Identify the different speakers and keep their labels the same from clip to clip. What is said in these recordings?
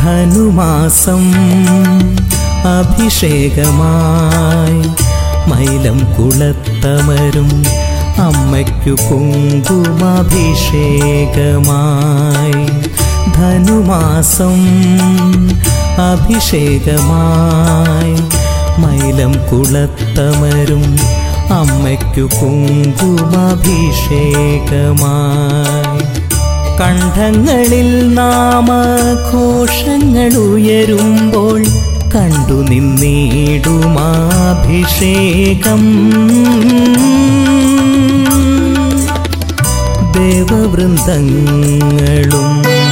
Speaker 1: ധനുമാസം അഭിഷേകമായി മൈലം കുളത്തമരും അമ്മയ്ക്കു കുങ്കുമാഭിഷേകമായി. ധനുമാസം അഭിഷേകമായി മൈലം കുളത്തമരും അമ്മയ്ക്കു കുങ്കുമാഭിഷേകമായി. കണ്ഠങ്ങളിൽ നാമഘോഷങ്ങളുയരുമ്പോൾ കണ്ടു നിന്നിടുമാഭിഷേകം. ദേവവൃന്ദങ്ങളും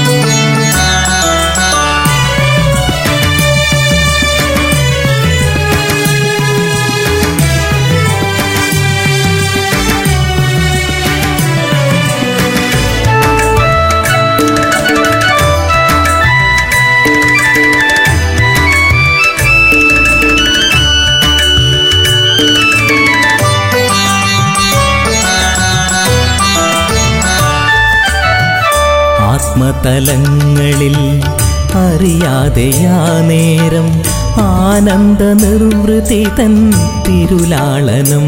Speaker 1: ആത്മതലങ്ങളിൽ അറിയാതെയാ നേരം ആനന്ദ നിർവൃതി തൻ തിരുലാളനം.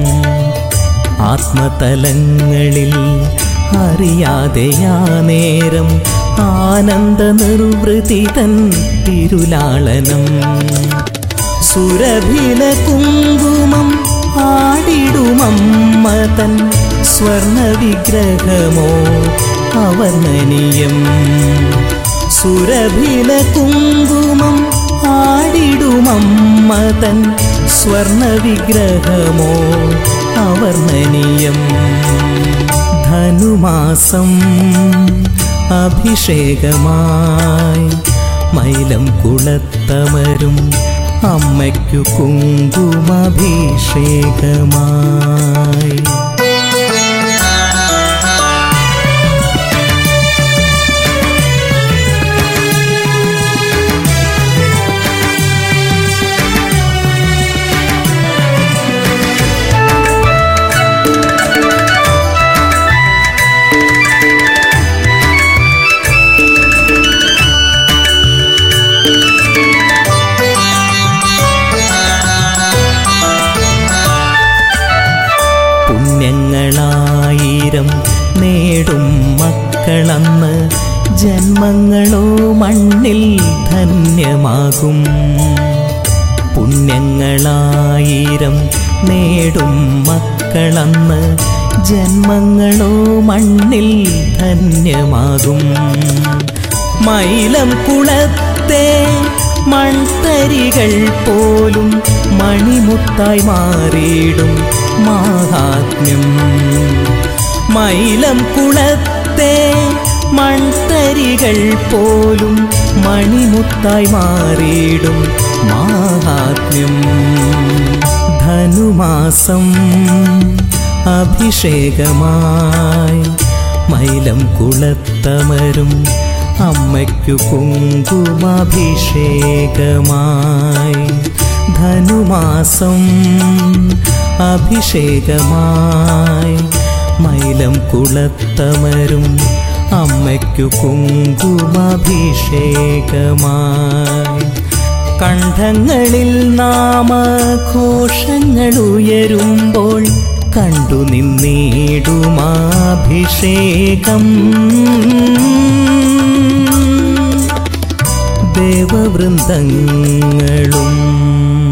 Speaker 1: ആത്മതലങ്ങളിൽ അറിയാതെയാ നേരം ആനന്ദ നിർവൃതി തൻ തിരുലാളനം. സുരഭില കുങ്കുമം ആടിടുമമ്മ തൻ സ്വർണ വിഗ്രഹമോ അവർണ്ണനീയം. സുരഭില കുങ്കുമം ആടിടുമമ്മ തൻ സ്വർണ വിഗ്രഹമോ അവർണ്ണനീയം. ധനുമാസം അഭിഷേകമായി മൈലം കുളത്തമരും അമ്മയ്ക്കു കുങ്കുമാഭിഷേകമായി. പുണ്യങ്ങളായിരം നേടും മക്കളന്ന് ജന്മങ്ങളോ മണ്ണിൽ ധന്യമാകും. പുണ്യങ്ങളായിരം നേടും മക്കളന്ന് ജന്മങ്ങളോ മണ്ണിൽ ധന്യമാകും. മൈലം കുളത്തെ മൺതരികൾ പോലും മണിമുത്തായി മാറിയിടും മാഹാത്മ്യം. മൈലം കുളത്തെ മൺതരികൾ പോലും മണിമുത്തായി മാറിയിടും മാഹാത്മ്യം. ധനുമാസം അഭിഷേകമായി മൈലം കുളത്തമരും അമ്മയ്ക്കു കുങ്കുമാഭിഷേകമായി. ധനുമാസം അഭിഷേകമായി മൈലം കുളത്തമരും അമ്മയ്ക്കു കുങ്കുമാഭിഷേകമായി. കണ്ഠങ്ങളിൽ നാമഘോഷങ്ങളുയരുമ്പോൾ കണ്ടു നിന്നിടുമാഭിഷേകം. ദേവവൃന്ദങ്ങളും